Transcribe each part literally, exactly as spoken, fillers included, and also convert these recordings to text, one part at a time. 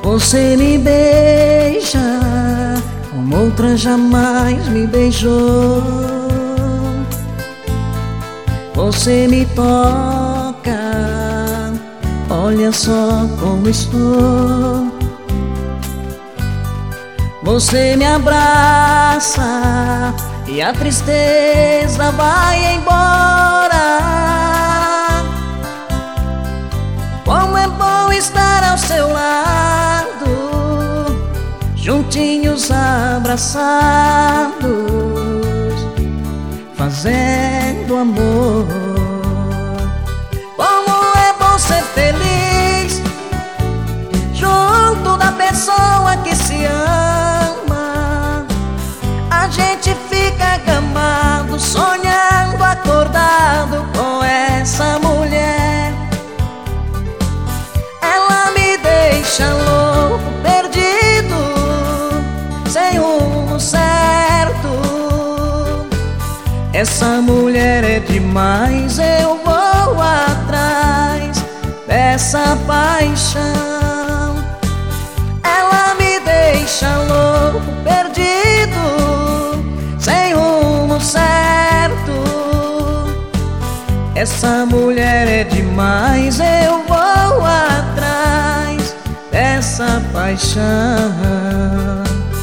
Você me beija como outra jamais me beijou. Você me toca, olha só como estou. Você me abraça e a tristeza vai embora. Como é bom estar ao seu lado, juntinhos abraçados, fazendo amor. Como é bom ser feliz junto da pessoa que se ama. A gente fica gamado, sonhando, acordado com essa mulher. Ela me deixa louco, perdido, sem rumo certo. Essa mulher é demais, eu vou atrás dessa paixão. Ela me deixa louco, perdido, sem rumo certo. Essa mulher é demais, eu vou atrás dessa paixão.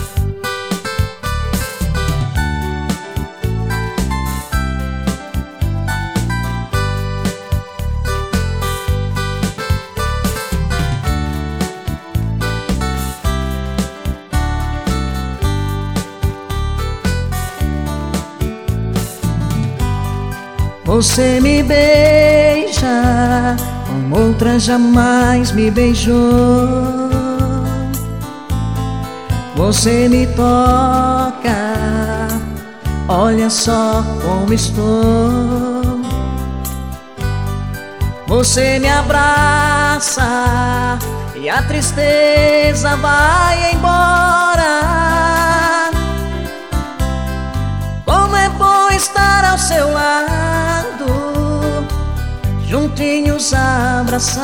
Você me beija como outra jamais me beijou. Você me toca, olha só como estou. Você me abraça e a tristeza vai embora. Como é bom estar ao seu lado, juntinhos abraçados,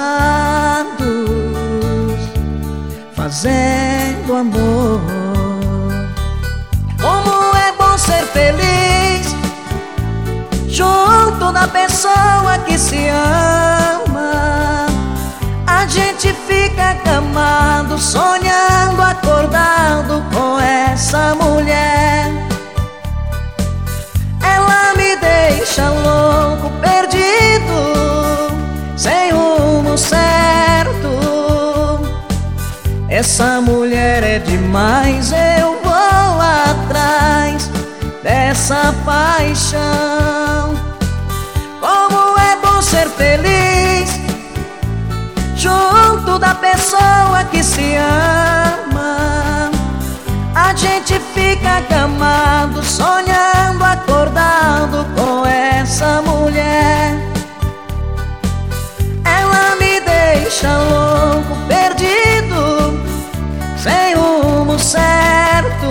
fazendo amor. Como é bom ser feliz junto da pessoa que se ama. A gente fica gamado, sonhando, acordado com essa mulher. Ela me deixa louco, perdido, sem rumo certo. Essa mulher é demais, eu vou atrás dessa paixão. Como é bom ser feliz junto da pessoa que se ama. A gente fica gamado, sonhando, acordado com essa mulher. Ela me deixa louco, perdido, sem rumo certo.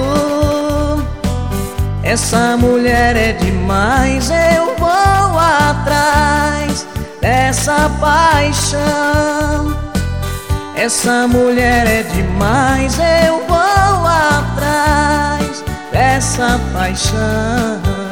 Essa mulher é demais, eu vou atrás dessa paixão. Essa mulher é demais, eu vou atrás dessa paixão.